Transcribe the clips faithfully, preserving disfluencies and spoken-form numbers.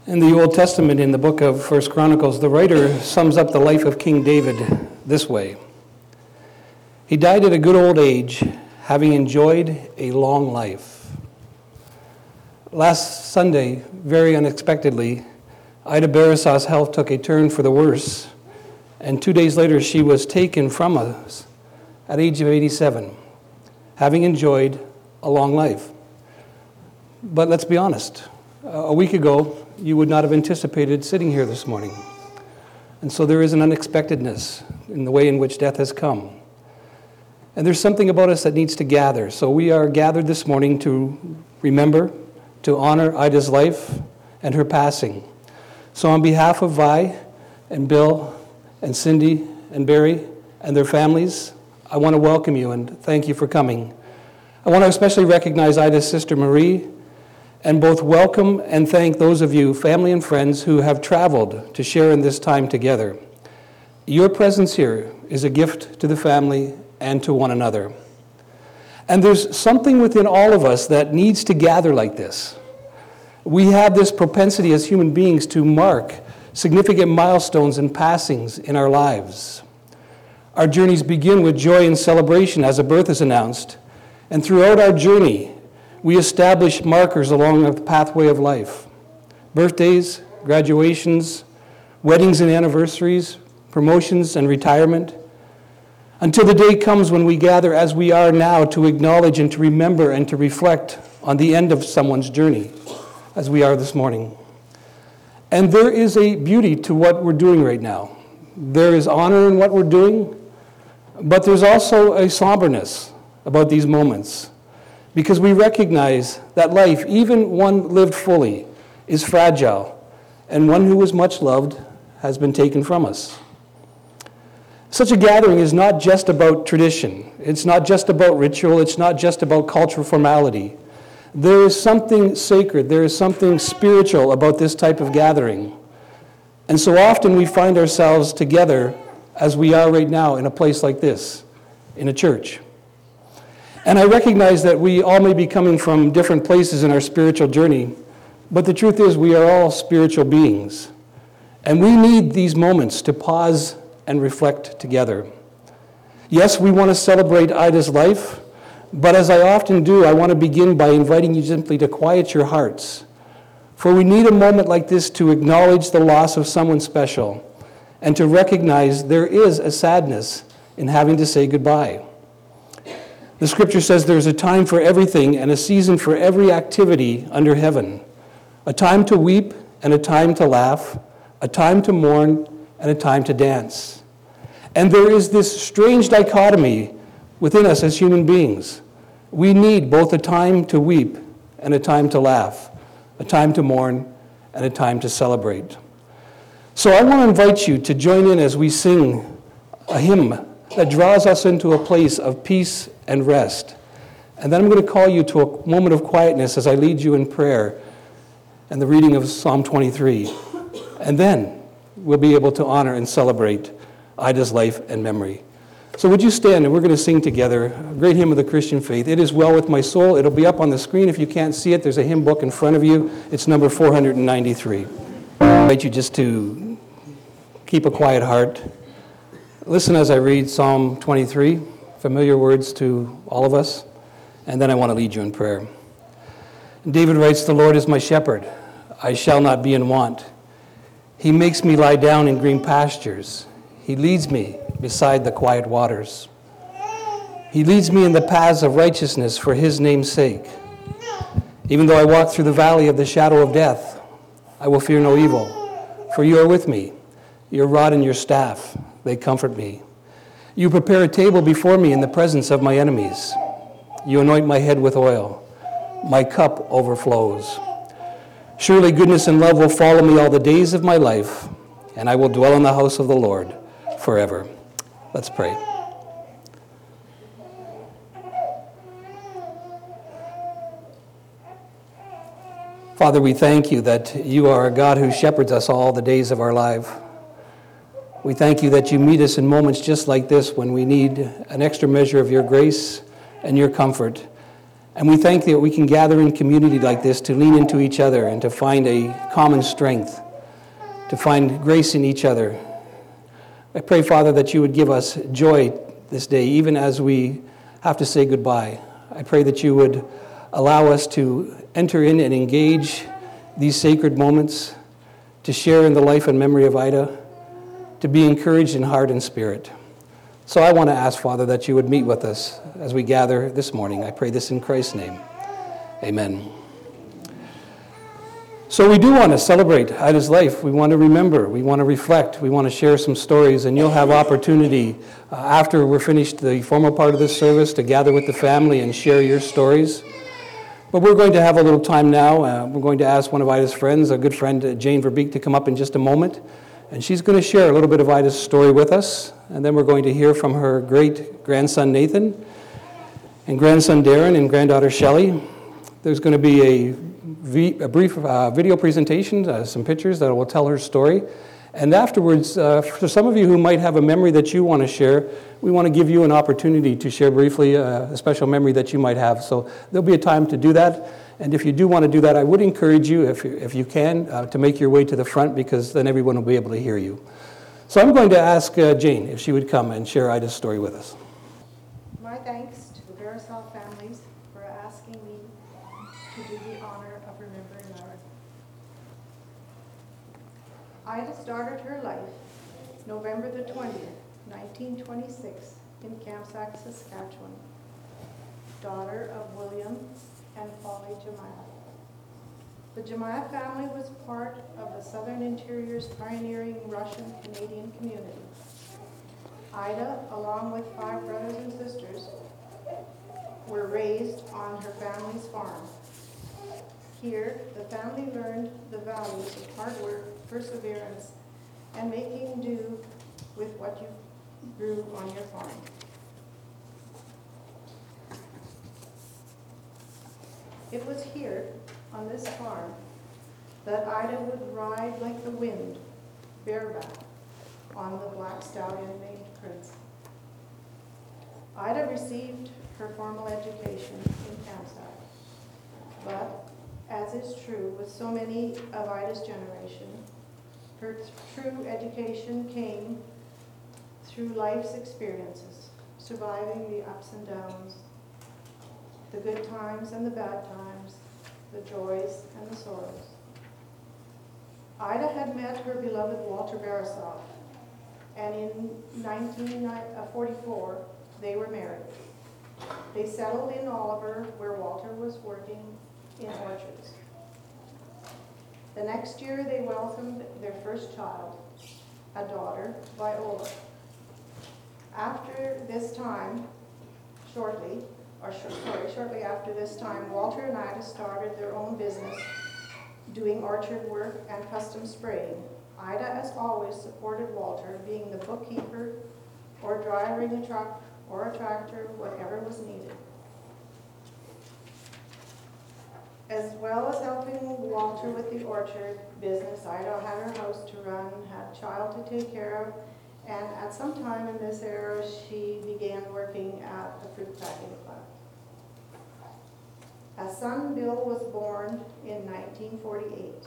In the Old Testament, in the book of First Chronicles, the writer sums up the life of King David this way. He died at a good old age, having enjoyed a long life. Last Sunday, very unexpectedly, Ida Barasaw's health took a turn for the worse, and two days later she was taken from us at the age of eighty-seven, having enjoyed a long life. But let's be honest, a week ago, you would not have anticipated sitting here this morning. And so there is an unexpectedness in the way in which death has come. And there's something about us that needs to gather. So we are gathered this morning to remember, to honor Ida's life and her passing. So on behalf of Vi and Bill and Cindy and Barry and their families, I want to welcome you and thank you for coming. I want to especially recognize Ida's sister Marie, and both welcome and thank those of you, family and friends, who have traveled to share in this time together. Your presence here is a gift to the family and to one another. And there's something within all of us that needs to gather like this. We have this propensity as human beings to mark significant milestones and passings in our lives. Our journeys begin with joy and celebration as a birth is announced, and throughout our journey, we establish markers along the pathway of life. Birthdays, graduations, weddings and anniversaries, promotions and retirement, until the day comes when we gather as we are now to acknowledge and to remember and to reflect on the end of someone's journey, as we are this morning. And there is a beauty to what we're doing right now. There is honor in what we're doing, but there's also a somberness about these moments, because we recognize that life, even one lived fully, is fragile, and one who was much loved has been taken from us. Such a gathering is not just about tradition. It's not just about ritual. It's not just about cultural formality. There is something sacred. There is something spiritual about this type of gathering. And so often we find ourselves together as we are right now in a place like this, in a church. And I recognize that we all may be coming from different places in our spiritual journey, but the truth is we are all spiritual beings. And we need these moments to pause and reflect together. Yes, we want to celebrate Ida's life, but as I often do, I want to begin by inviting you simply to quiet your hearts. For we need a moment like this to acknowledge the loss of someone special and to recognize there is a sadness in having to say goodbye. The scripture says there's a time for everything and a season for every activity under heaven, a time to weep and a time to laugh, a time to mourn and a time to dance. And there is this strange dichotomy within us as human beings. We need both a time to weep and a time to laugh, a time to mourn and a time to celebrate. So I want to invite you to join in as we sing a hymn that draws us into a place of peace and rest. And then I'm going to call you to a moment of quietness as I lead you in prayer and the reading of Psalm twenty-three. And then we'll be able to honor and celebrate Ida's life and memory. So would you stand, and we're going to sing together a great hymn of the Christian faith. It is Well With My Soul. It'll be up on the screen if you can't see it. There's a hymn book in front of you. It's number four hundred ninety-three. I invite you just to keep a quiet heart. Listen as I read Psalm twenty-three, familiar words to all of us, and then I want to lead you in prayer. David writes, "The Lord is my shepherd, I shall not be in want. He makes me lie down in green pastures. He leads me beside the quiet waters. He leads me in the paths of righteousness for his name's sake. Even though I walk through the valley of the shadow of death, I will fear no evil, for you are with me. Your rod and your staff, they comfort me. You prepare a table before me in the presence of my enemies. You anoint my head with oil. My cup overflows. Surely goodness and love will follow me all the days of my life, and I will dwell in the house of the Lord forever." Let's pray. Father, we thank you that you are a God who shepherds us all the days of our life. We thank you that you meet us in moments just like this when we need an extra measure of your grace and your comfort. And we thank you that we can gather in community like this to lean into each other and to find a common strength, to find grace in each other. I pray, Father, that you would give us joy this day, even as we have to say goodbye. I pray that you would allow us to enter in and engage these sacred moments, to share in the life and memory of Ida, to be encouraged in heart and spirit. So I want to ask, Father, that you would meet with us as we gather this morning. I pray this in Christ's name. Amen. So we do want to celebrate Ida's life. We want to remember. We want to reflect. We want to share some stories. And you'll have opportunity uh, after we're finished the formal part of this service to gather with the family and share your stories. But we're going to have a little time now. Uh, we're going to ask one of Ida's friends, a good friend, uh, Jane Verbeek, to come up in just a moment. And she's going to share a little bit of Ida's story with us. And then we're going to hear from her great-grandson, Nathan, and grandson, Darren, and granddaughter, Shelley. There's going to be a, v- a brief uh, video presentation, uh, some pictures that will tell her story. And afterwards, uh, for some of you who might have a memory that you want to share, we want to give you an opportunity to share briefly uh, a special memory that you might have. So there'll be a time to do that. And if you do want to do that, I would encourage you, if you, if you can, uh, to make your way to the front, because then everyone will be able to hear you. So I'm going to ask uh, Jane if she would come and share Ida's story with us. My thanks to the Beresall families for asking me to do the honor of remembering Ida. Ida started her life November the twentieth, nineteen twenty-six in Kamsack, Saskatchewan, daughter of William and Polly Jemiah. The Jemiah family was part of the Southern Interior's pioneering Russian-Canadian community. Ida, along with five brothers and sisters, were raised on her family's farm. Here, the family learned the values of hard work, perseverance, and making do with what you grew on your farm. It was here, on this farm, that Ida would ride like the wind, bareback, on the black stallion named Prince. Ida received her formal education in Kamsack, but, as is true with so many of Ida's generation, her true education came through life's experiences, surviving the ups and downs, the good times and the bad times, the joys and the sorrows. Ida had met her beloved Walter Beresall, and in nineteen forty-four, they were married. They settled in Oliver, where Walter was working in orchards. The next year, they welcomed their first child, a daughter, Viola. After this time, shortly, or sorry, shortly after this time, Walter and Ida started their own business, doing orchard work and custom spraying. Ida, as always, supported Walter, being the bookkeeper or driving a truck or a tractor, whatever was needed. As well as helping Walter with the orchard business, Ida had her house to run, had a child to take care of, and at some time in this era, she began working at the fruit packing plant. A son, Bill, was born in nineteen forty-eight.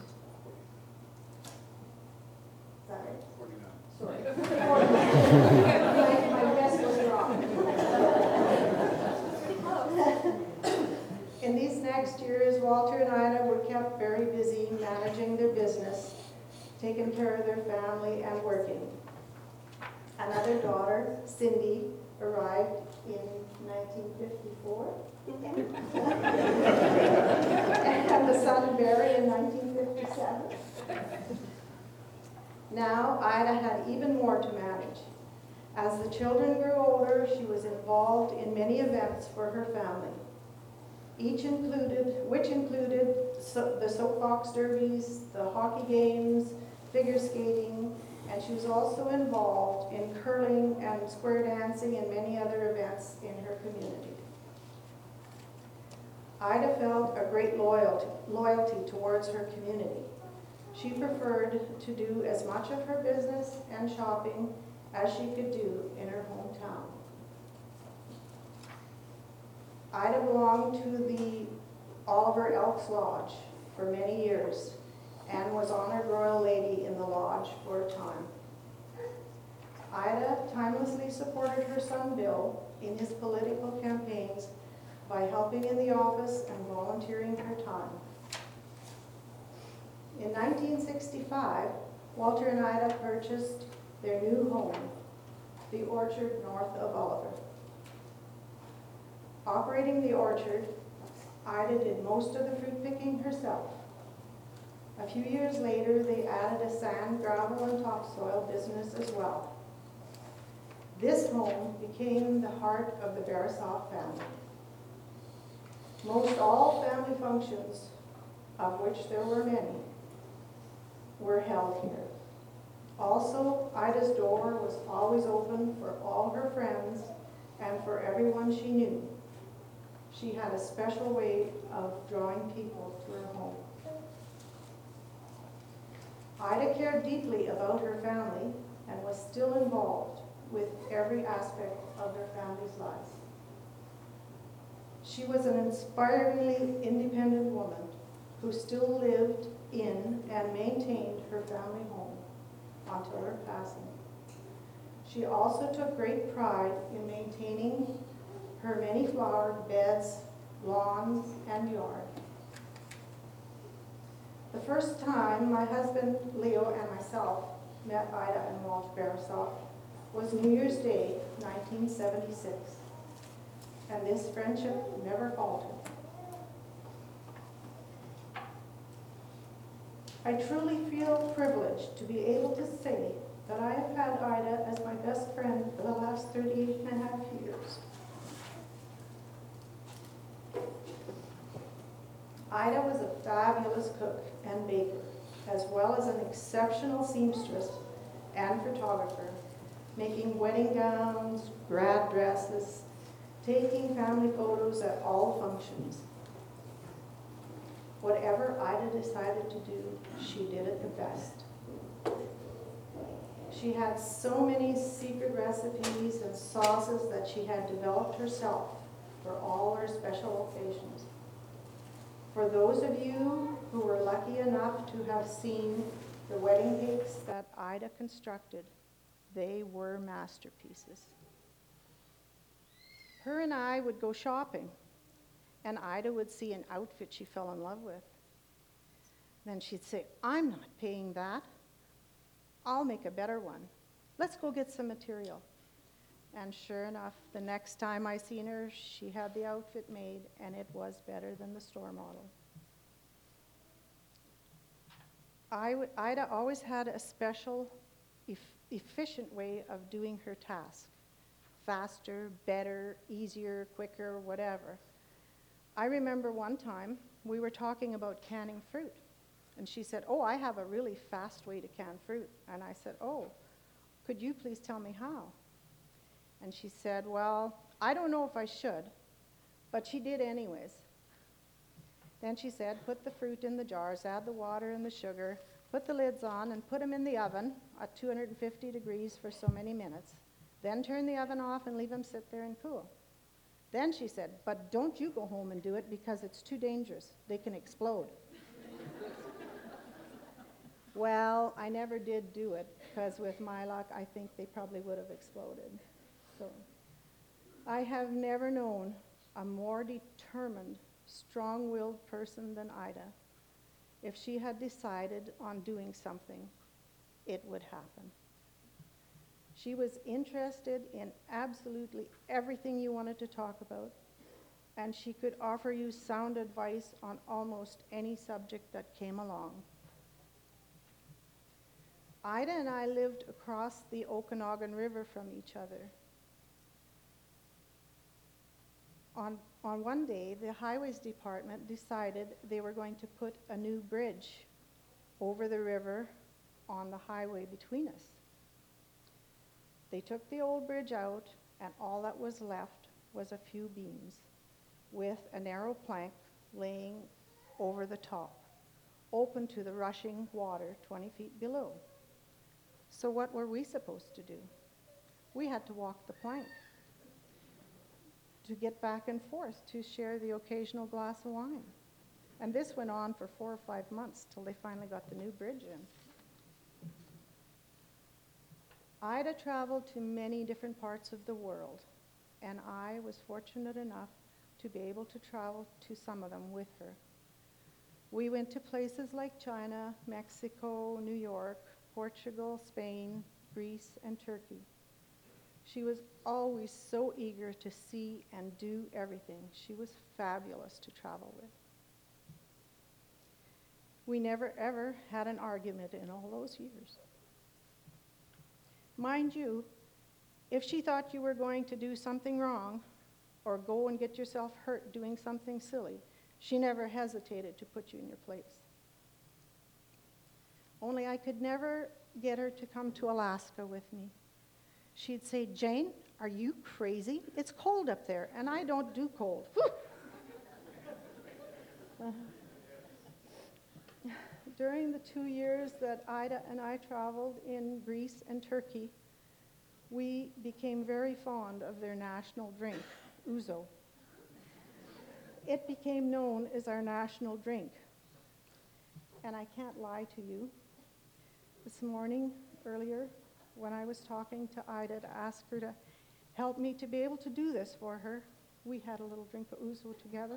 Is that right? forty-nine. Sorry. forty-nine. my, my guess was wrong. In these next years, Walter and Ida were kept very busy managing their business, taking care of their family, and working. Another daughter, Cindy, arrived in nineteen fifty-four. And the son, Barry, in nineteen fifty-seven. Now, Ida had even more to manage. As the children grew older, she was involved in many events for her family, each included, which included so, the soapbox derbies, the hockey games, figure skating, and she was also involved in curling and square dancing and many other events in her community. Ida felt a great loyalty, loyalty towards her community. She preferred to do as much of her business and shopping as she could do in her hometown. Ida belonged to the Oliver Elks Lodge for many years and was honored Royal Lady in the lodge for a time. Ida timelessly supported her son Bill in his political campaigns by helping in the office and volunteering her time. In nineteen sixty-five, Walter and Ida purchased their new home, the orchard north of Oliver. Operating the orchard, Ida did most of the fruit picking herself. A few years later, they added a sand, gravel, and topsoil business as well. This home became the heart of the Barasoff family. Most all family functions, of which there were many, were held here. Also, Ida's door was always open for all her friends and for everyone she knew. She had a special way of drawing people to her home. Ida cared deeply about her family and was still involved with every aspect of their family's lives. She was an inspiringly independent woman who still lived in and maintained her family home until her passing. She also took great pride in maintaining her many flowered beds, lawns, and yard. The first time my husband Leo and myself met Ida and Walt Barasoff was New Year's Day, nineteen seventy-six, and this friendship never faltered. I truly feel privileged to be able to say that I have had Ida as my best friend for the last thirty-eight and a half years. Ida was a fabulous cook and baker, as well as an exceptional seamstress and photographer, making wedding gowns, grad dresses, taking family photos at all functions. Whatever Ida decided to do, she did it the best. She had so many secret recipes and sauces that she had developed herself for all her special occasions. For those of you who were lucky enough to have seen the wedding cakes that Ida constructed, they were masterpieces. Her and I would go shopping, and Ida would see an outfit she fell in love with. Then she'd say, "I'm not paying that. I'll make a better one. Let's go get some material." And sure enough, the next time I seen her, she had the outfit made, and it was better than the store model. I w- Ida always had a special, e- efficient way of doing her task. Faster, better, easier, quicker, whatever. I remember one time we were talking about canning fruit, and she said, "Oh, I have a really fast way to can fruit." And I said, "Oh, could you please tell me how?" And she said, "Well, I don't know if I should," but she did anyways. Then she said, "Put the fruit in the jars, add the water and the sugar, put the lids on, and put them in the oven at two hundred fifty degrees for so many minutes. Then turn the oven off and leave them sit there and cool." Then she said, "But don't you go home and do it because it's too dangerous. They can explode." Well, I never did do it because with my luck, I think they probably would have exploded. So I have never known a more determined, strong-willed person than Ida. If she had decided on doing something, it would happen. She was interested in absolutely everything you wanted to talk about, and she could offer you sound advice on almost any subject that came along. Ida and I lived across the Okanagan River from each other. On, on one day, the Highways Department decided they were going to put a new bridge over the river on the highway between us. They took the old bridge out, and all that was left was a few beams with a narrow plank laying over the top, open to the rushing water twenty feet below. So what were we supposed to do? We had to walk the plank. to get back and forth to share the occasional glass of wine. And this went on for four or five months till they finally got the new bridge in. Ida traveled to many different parts of the world, and I was fortunate enough to be able to travel to some of them with her. We went to places like China, Mexico, New York, Portugal, Spain, Greece, and Turkey. She was always so eager to see and do everything. She was fabulous to travel with. We never ever had an argument in all those years. Mind you, if she thought you were going to do something wrong or go and get yourself hurt doing something silly, she never hesitated to put you in your place. Only I could never get her to come to Alaska with me. She'd say, "Jane, are you crazy? It's cold up there, and I don't do cold." uh, During the two years that Ida and I traveled in Greece and Turkey, we became very fond of their national drink, ouzo. It became known as our national drink. And I can't lie to you. This morning, earlier, when I was talking to Ida to ask her to help me to be able to do this for her, we had a little drink of ouzo together.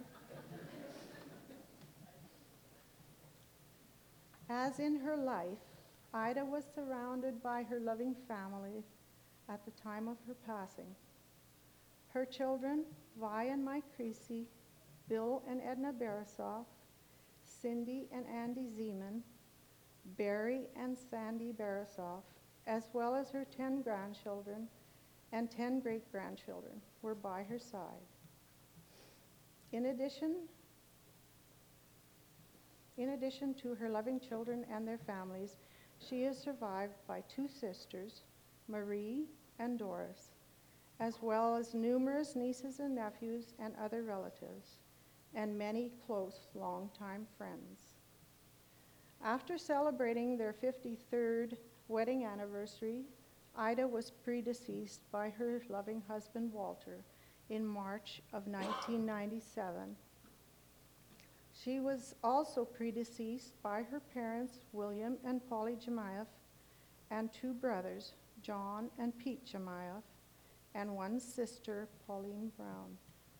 As in her life, Ida was surrounded by her loving family at the time of her passing. Her children, Vi and Mike Creasy, Bill and Edna Barasoff, Cindy and Andy Zeman, Barry and Sandy Barasoff, as well as her ten grandchildren and ten great-grandchildren, were by her side. In addition, In addition to her loving children and their families, she is survived by two sisters, Marie and Doris, as well as numerous nieces and nephews and other relatives, and many close longtime friends. After celebrating their fifty-third wedding anniversary, Ida was predeceased by her loving husband, Walter, in March of nineteen ninety-seven. She was also predeceased by her parents, William and Polly Jemayeff, and two brothers, John and Pete Jemayeff, and one sister, Pauline Brown.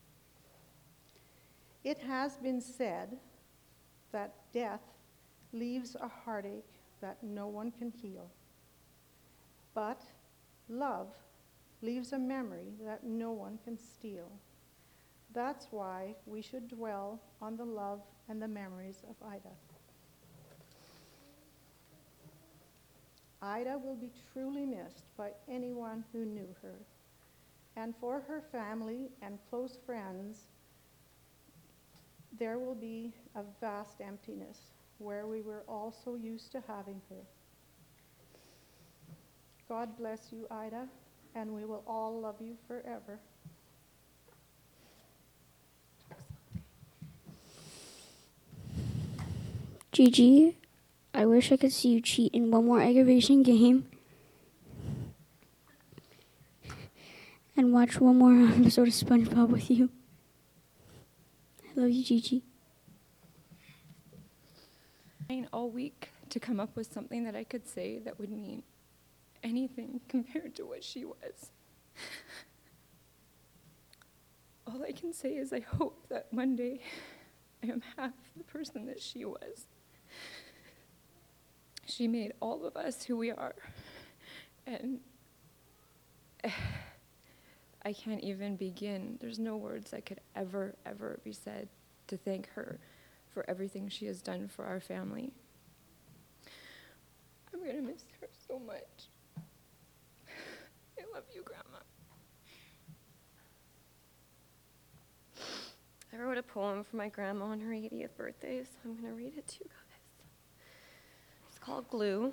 It has been said that death leaves a heartache that no one can heal. But love leaves a memory that no one can steal. That's why we should dwell on the love and the memories of Ida. Ida will be truly missed by anyone who knew her. And for her family and close friends, there will be a vast emptiness where we were all so used to having her. God bless you, Ida, and we will all love you forever. Gigi, I wish I could see you cheat in one more aggravation game and watch one more episode of SpongeBob with you. I love you, Gigi. Trying all week to come up with something that I could say that would mean anything compared to what she was. All I can say is I hope that one day I am half the person that she was. She made all of us who we are, and I can't even begin. There's no words that could ever, ever be said to thank her for everything she has done for our family. I'm going to miss her so much. I love you, Grandma. I wrote a poem for my grandma on her eightieth birthday, so I'm going to read it to you guys. It's called Glue.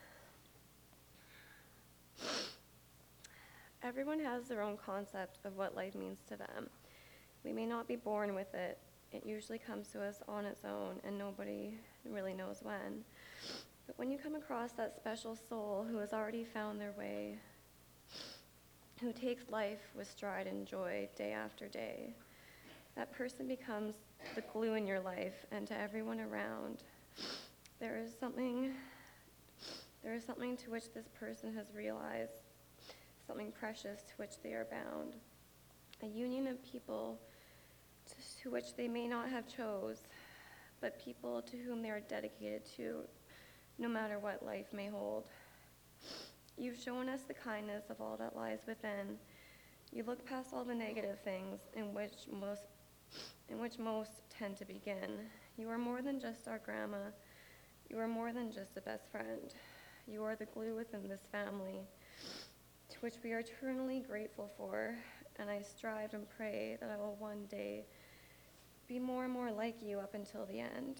Everyone has their own concept of what life means to them. We may not be born with it. It usually comes to us on its own, and nobody really knows when. But when you come across that special soul who has already found their way, who takes life with stride and joy day after day. That person becomes the glue in your life and to everyone around. There is something, there is something to which this person has realized, something precious to which they are bound. A union of people to, to which they may not have chose, but people to whom they are dedicated to, no matter what life may hold. You've shown us the kindness of all that lies within. You look past all the negative things in which most in which most tend to begin. You are more than just our grandma. You are more than just a best friend. You are the glue within this family, to which we are eternally grateful for, and I strive and pray that I will one day be more and more like you up until the end.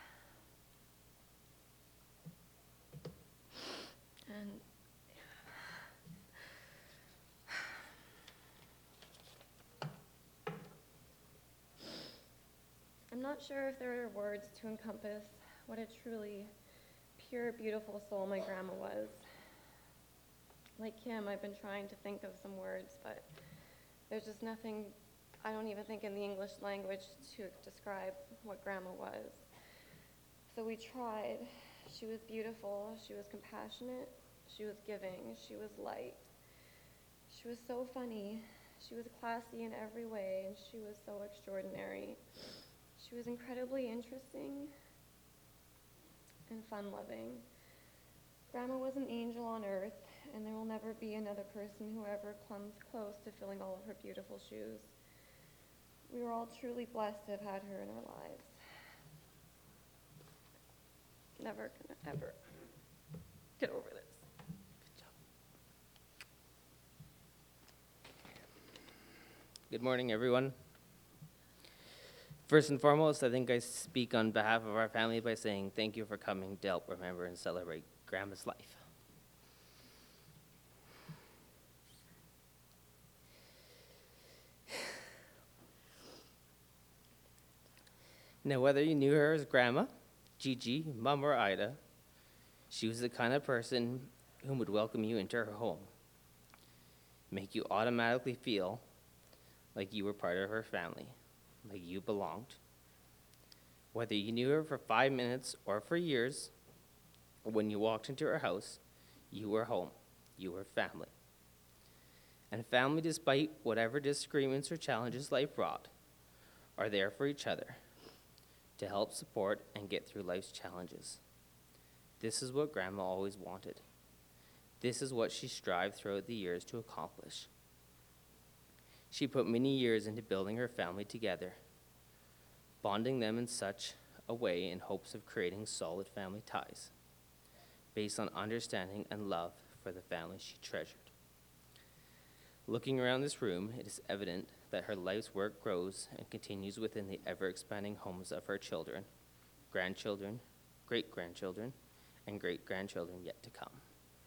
And I'm not sure if there are words to encompass what a truly pure, beautiful soul my grandma was. Like Kim, I've been trying to think of some words, but there's just nothing, I don't even think in the English language to describe what grandma was. So we tried. She was beautiful, she was compassionate, she was giving, she was light. She was so funny, she was classy in every way, and she was so extraordinary. She was incredibly interesting and fun-loving. Grandma was an angel on earth, and there will never be another person who ever comes close to filling all of her beautiful shoes. We were all truly blessed to have had her in our lives. Never gonna ever get over this. Good job. Good morning, everyone. First and foremost, I think I speak on behalf of our family by saying thank you for coming to help remember and celebrate Grandma's life. Now, whether you knew her as Grandma, Gigi, Mom, or Ida, she was the kind of person who would welcome you into her home, make you automatically feel like you were part of her family, like you belonged. Whether you knew her for five minutes or for years, when you walked into her house, you were home, you were family. And family, despite whatever disagreements or challenges life brought, are there for each other to help support and get through life's challenges. This is what Grandma always wanted. This is what she strived throughout the years to accomplish. She put many years into building her family together, bonding them in such a way in hopes of creating solid family ties, based on understanding and love for the family she treasured. Looking around this room, it is evident that her life's work grows and continues within the ever-expanding homes of her children, grandchildren, great-grandchildren, and great-grandchildren yet to come.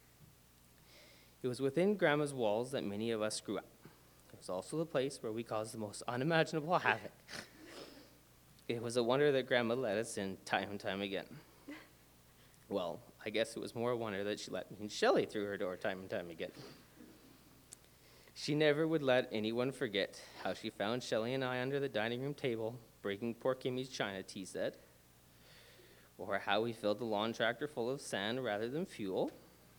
It was within Grandma's walls that many of us grew up. It was also the place where we caused the most unimaginable havoc. It was a wonder that Grandma let us in time and time again. Well, I guess it was more a wonder that she let me and Shelley through her door time and time again. She never would let anyone forget how she found Shelley and I under the dining room table, breaking poor Kimmy's china tea set, or how we filled the lawn tractor full of sand rather than fuel,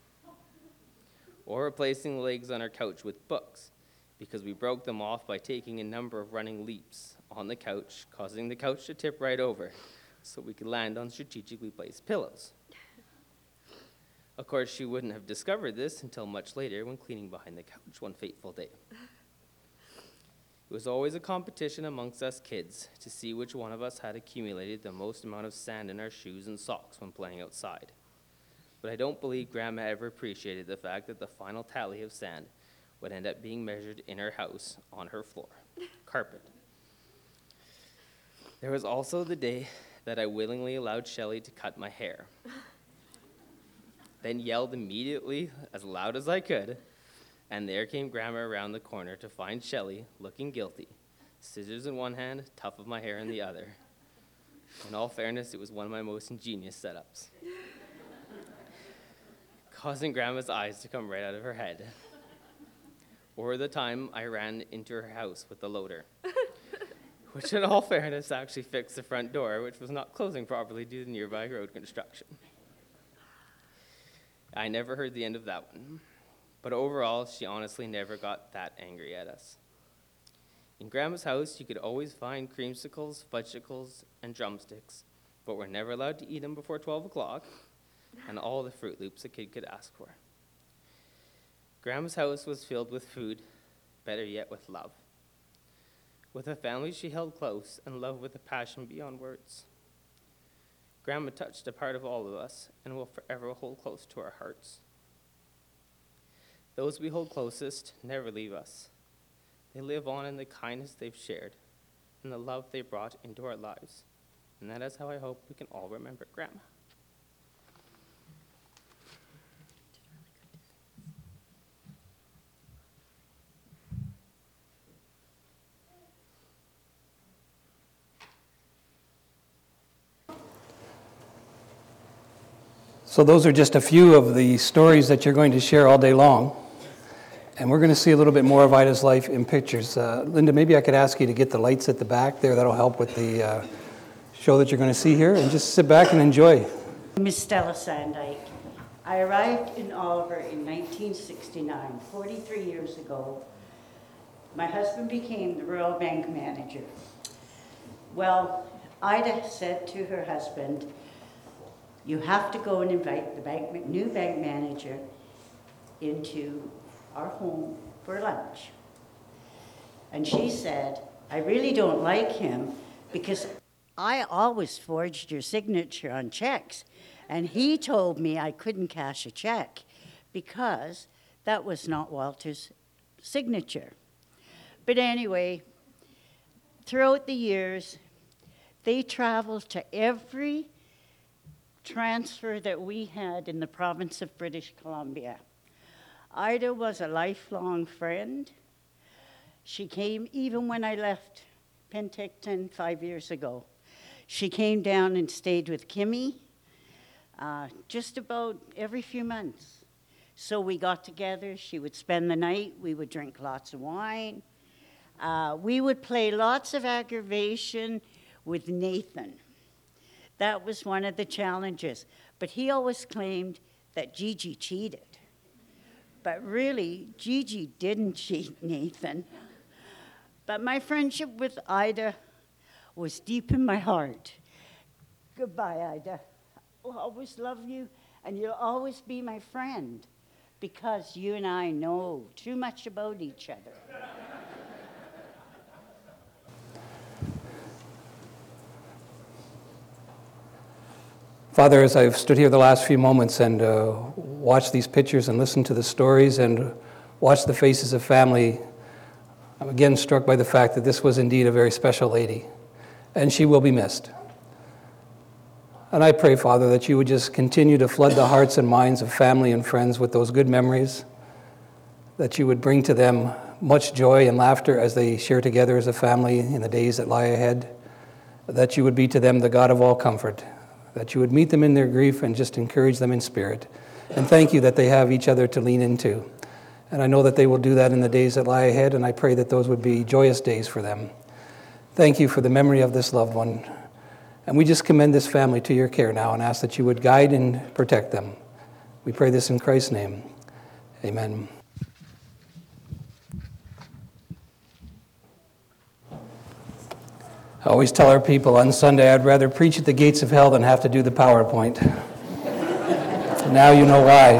or replacing the legs on our couch with books, because we broke them off by taking a number of running leaps on the couch, causing the couch to tip right over, so we could land on strategically placed pillows. Of course, she wouldn't have discovered this until much later when cleaning behind the couch one fateful day. It was always a competition amongst us kids to see which one of us had accumulated the most amount of sand in our shoes and socks when playing outside. But I don't believe Grandma ever appreciated the fact that the final tally of sand would end up being measured in her house on her floor, carpet. There was also the day that I willingly allowed Shelley to cut my hair, then yelled immediately as loud as I could, and there came Grandma around the corner to find Shelley looking guilty, scissors in one hand, tuft of my hair in the other. In all fairness, it was one of my most ingenious setups, causing Grandma's eyes to come right out of her head. or the time I ran into her house with the loader, which in all fairness actually fixed the front door, which was not closing properly due to nearby road construction. I never heard the end of that one, but overall, she honestly never got that angry at us. In Grandma's house, you could always find creamsicles, fudgesicles, and drumsticks, but we're never allowed to eat them before twelve o'clock, and all the Fruit Loops a kid could ask for. Grandma's house was filled with food, better yet with love. With a family she held close and loved with a passion beyond words. Grandma touched a part of all of us and will forever hold close to our hearts. Those we hold closest never leave us. They live on in the kindness they've shared and the love they brought into our lives. And that is how I hope we can all remember Grandma. So those are just a few of the stories that you're going to share all day long. And we're going to see a little bit more of Ida's life in pictures. Uh, Linda, maybe I could ask you to get the lights at the back there. That'll help with the uh, show that you're going to see here. And just sit back and enjoy. Miss Stella Sandike. I arrived in Oliver in nineteen sixty-nine, forty-three years ago. My husband became the Royal Bank manager. Well, Ida said to her husband, you have to go and invite the bank, new bank manager into our home for lunch. And she said, I really don't like him because I always forged your signature on checks. And he told me I couldn't cash a check because that was not Walter's signature. But anyway, throughout the years, they traveled to every transfer that we had in the province of British Columbia. Ida was a lifelong friend. She came even when I left Penticton five years ago. She came down and stayed with Kimmy uh, just about every few months. So we got together. She would spend the night. We would drink lots of wine. Uh, we would play lots of aggravation with Nathan. That was one of the challenges. But he always claimed that Gigi cheated. But really, Gigi didn't cheat Nathan. But my friendship with Ida was deep in my heart. Goodbye, Ida. I'll always love you, and you'll always be my friend because you and I know too much about each other. Father, as I've stood here the last few moments and uh, watched these pictures and listened to the stories and watched the faces of family, I'm again struck by the fact that this was indeed a very special lady, and she will be missed. And I pray, Father, that you would just continue to flood the hearts and minds of family and friends with those good memories, that you would bring to them much joy and laughter as they share together as a family in the days that lie ahead, that you would be to them the God of all comfort, that you would meet them in their grief and just encourage them in spirit. And thank you that they have each other to lean into. And I know that they will do that in the days that lie ahead, and I pray that those would be joyous days for them. Thank you for the memory of this loved one. And we just commend this family to your care now and ask that you would guide and protect them. We pray this in Christ's name. Amen. I always tell our people on Sunday, I'd rather preach at the gates of hell than have to do the PowerPoint. Now you know why.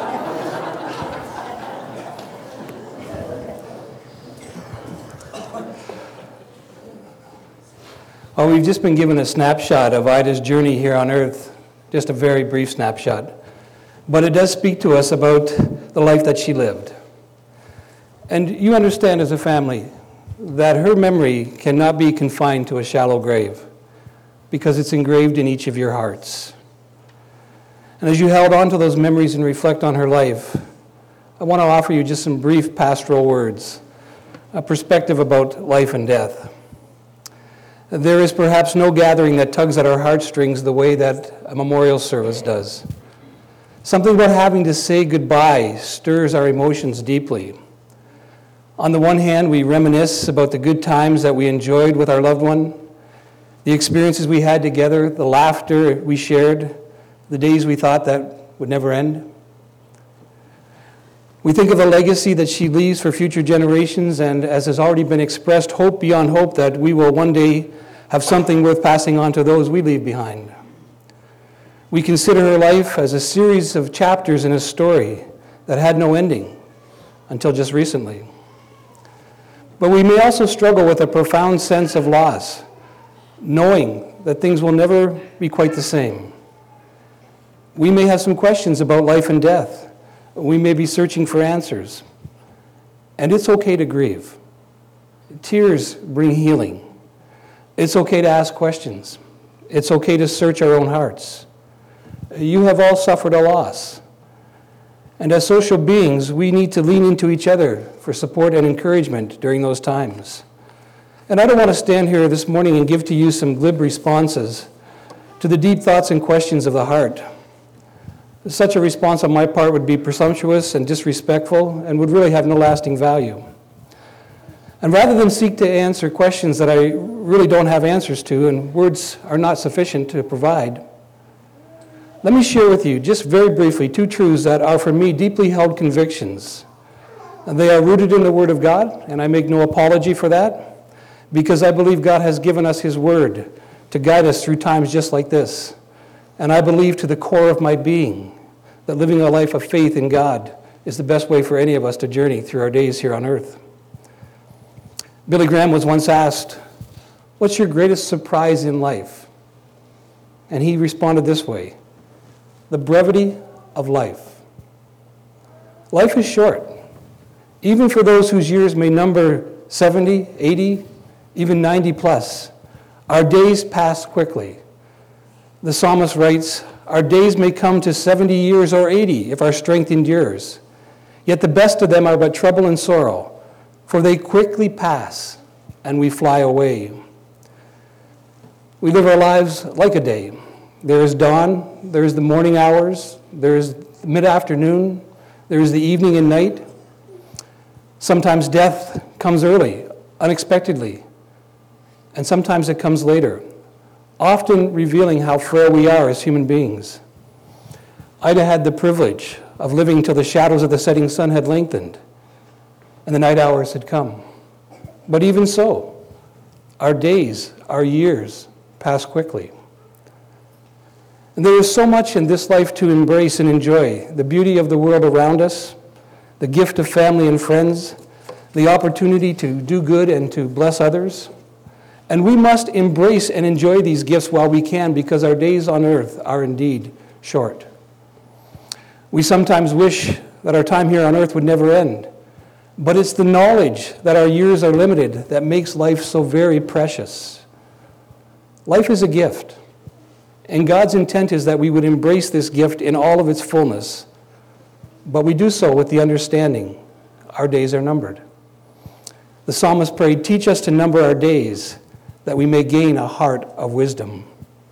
Well, we've just been given a snapshot of Ida's journey here on earth, just a very brief snapshot. But it does speak to us about the life that she lived. And you understand as a family that her memory cannot be confined to a shallow grave because it's engraved in each of your hearts. And as you held on to those memories and reflect on her life, I want to offer you just some brief pastoral words, a perspective about life and death. There is perhaps no gathering that tugs at our heartstrings the way that a memorial service does. Something about having to say goodbye stirs our emotions deeply. On the one hand, we reminisce about the good times that we enjoyed with our loved one, the experiences we had together, the laughter we shared, the days we thought that would never end. We think of the legacy that she leaves for future generations, and as has already been expressed, hope beyond hope that we will one day have something worth passing on to those we leave behind. We consider her life as a series of chapters in a story that had no ending until just recently. But we may also struggle with a profound sense of loss, knowing that things will never be quite the same. We may have some questions about life and death. We may be searching for answers. And it's okay to grieve. Tears bring healing. It's okay to ask questions. It's okay to search our own hearts. You have all suffered a loss. And as social beings, we need to lean into each other for support and encouragement during those times. And I don't want to stand here this morning and give to you some glib responses to the deep thoughts and questions of the heart. Such a response on my part would be presumptuous and disrespectful and would really have no lasting value. And rather than seek to answer questions that I really don't have answers to and words are not sufficient to provide, let me share with you, just very briefly, two truths that are for me deeply held convictions. And they are rooted in the Word of God, and I make no apology for that, because I believe God has given us His Word to guide us through times just like this. And I believe to the core of my being that living a life of faith in God is the best way for any of us to journey through our days here on earth. Billy Graham was once asked, "What's your greatest surprise in life?" And he responded this way: "The brevity of life." Life is short, even for those whose years may number seventy, eighty, even ninety plus. Our days pass quickly. The psalmist writes, "Our days may come to seventy years or eighty if our strength endures. Yet the best of them are but trouble and sorrow, for they quickly pass and we fly away." We live our lives like a day. There is dawn, there is the morning hours, there is mid-afternoon, there is the evening and night. Sometimes death comes early, unexpectedly, and sometimes it comes later, often revealing how frail we are as human beings. Ida had the privilege of living till the shadows of the setting sun had lengthened and the night hours had come. But even so, our days, our years pass quickly. And there is so much in this life to embrace and enjoy: the beauty of the world around us, the gift of family and friends, the opportunity to do good and to bless others. And we must embrace and enjoy these gifts while we can, because our days on earth are indeed short. We sometimes wish that our time here on earth would never end, but it's the knowledge that our years are limited that makes life so very precious. Life is a gift, and God's intent is that we would embrace this gift in all of its fullness, but we do so with the understanding our days are numbered. The psalmist prayed, "Teach us to number our days, that we may gain a heart of wisdom."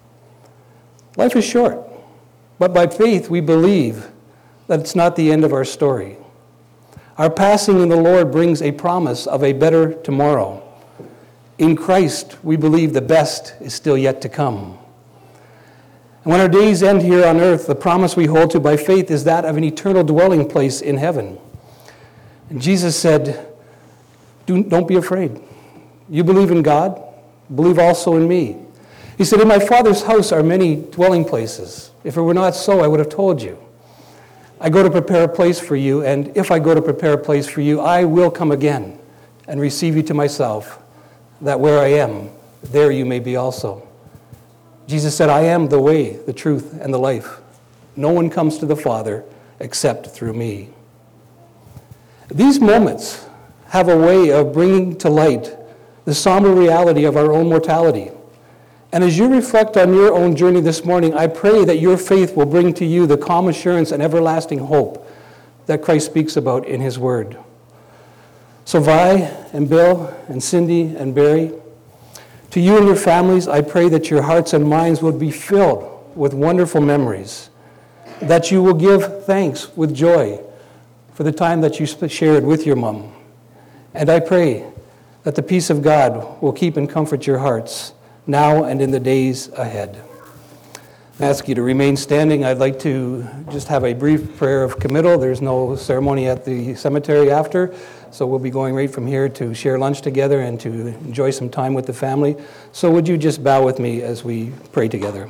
Life is short, but by faith we believe that it's not the end of our story. Our passing in the Lord brings a promise of a better tomorrow. In Christ, we believe the best is still yet to come. And when our days end here on earth, the promise we hold to by faith is that of an eternal dwelling place in heaven. And Jesus said, Do, don't be afraid. You believe in God, believe also in me. He said, "In my Father's house are many dwelling places. If it were not so, I would have told you. I go to prepare a place for you, and if I go to prepare a place for you, I will come again and receive you to myself, that where I am, there you may be also." Jesus said, "I am the way, the truth, and the life. No one comes to the Father except through me." These moments have a way of bringing to light the somber reality of our own mortality. And as you reflect on your own journey this morning, I pray that your faith will bring to you the calm assurance and everlasting hope that Christ speaks about in His Word. So Vi and Bill and Cindy and Barry, to you and your families, I pray that your hearts and minds will be filled with wonderful memories, that you will give thanks with joy for the time that you shared with your mom, And I pray that the peace of God will keep and comfort your hearts now and in the days ahead. I ask you to remain standing. I'd like to just have a brief prayer of committal. There's no ceremony at the cemetery after, so we'll be going right from here to share lunch together and to enjoy some time with the family. So would you just bow with me as we pray together?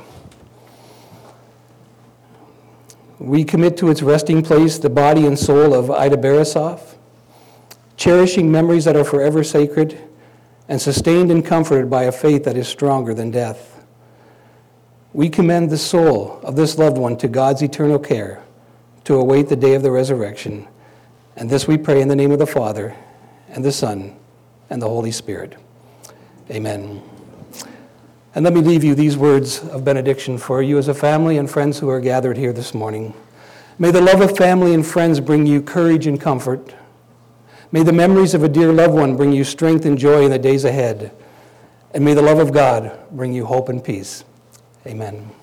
We commit to its resting place the body and soul of Ida Barasoff, cherishing memories that are forever sacred and sustained and comforted by a faith that is stronger than death. We commend the soul of this loved one to God's eternal care to await the day of the resurrection. And this we pray in the name of the Father, and the Son, and the Holy Spirit. Amen. And let me leave you these words of benediction for you as a family and friends who are gathered here this morning. May the love of family and friends bring you courage and comfort. May the memories of a dear loved one bring you strength and joy in the days ahead. And may the love of God bring you hope and peace. Amen.